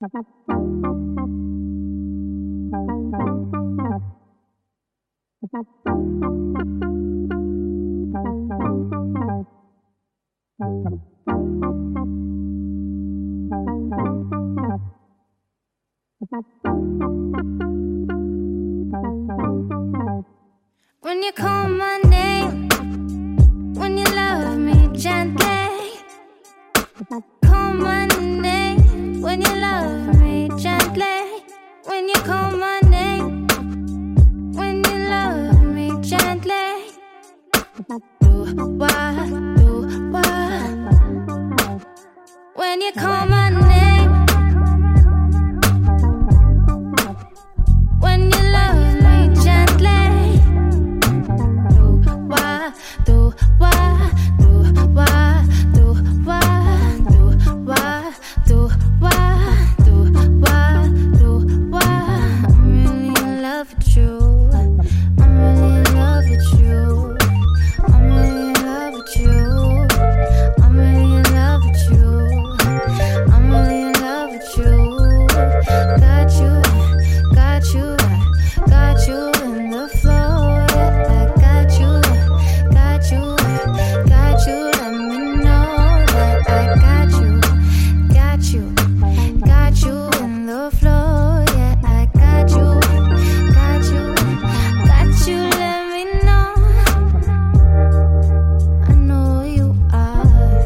When you call my name, when you love me gently, call my name, when you love me gently, when you call my name, when you love me gently, do what, when you call my name, when you love me gently, do what, I'm really in love with you. I'm really in love with you. I'm really in love with you. I'm really in love with you. I'm really in love with you. Got you in the flow. Yeah, I got you. Let me know that I got you in the flow. Yeah, I got you. Let me know. I know you are.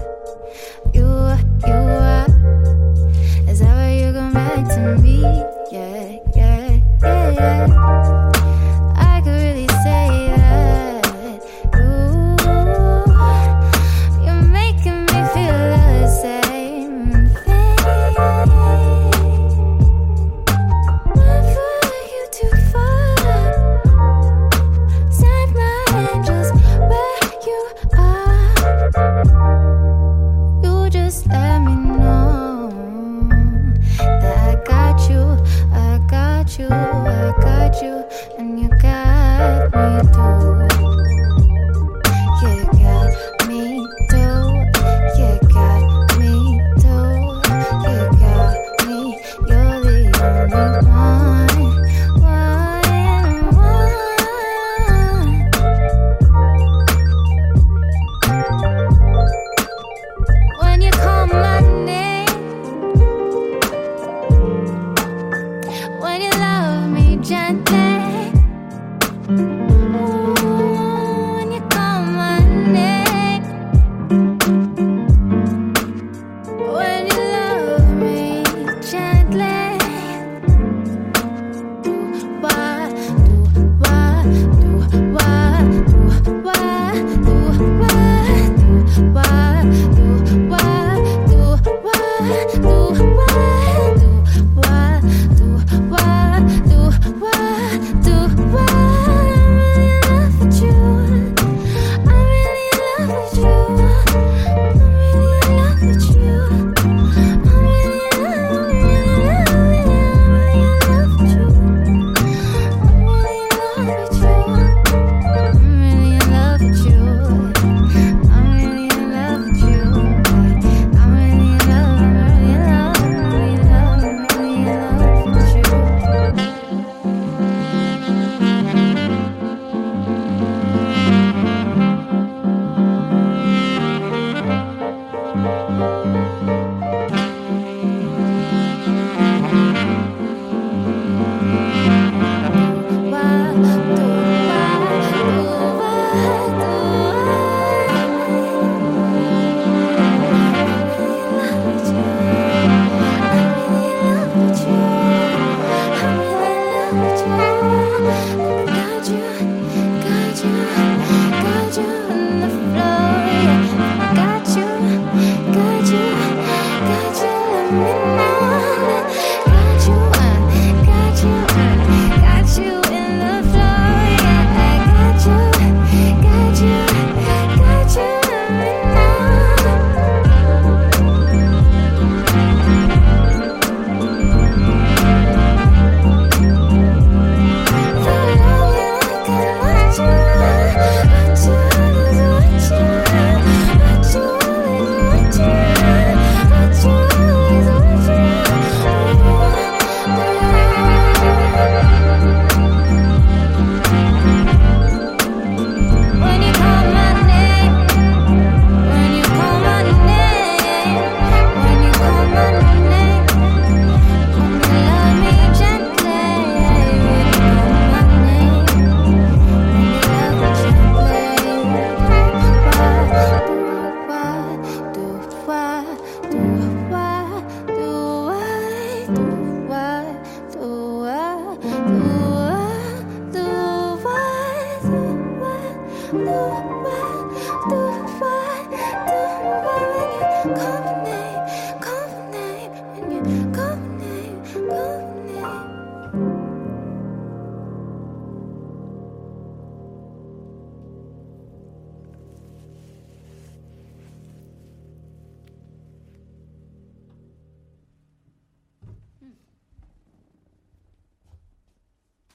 Is that why you come back to me? Yeah. I could really say that. You're making me feel the same thing. Never you too far. Send my angels where you are. You just let me know that I got you, and you got me too. You got me too. You got me too. You got me. You're the only one. When you call my name, when you love me gently,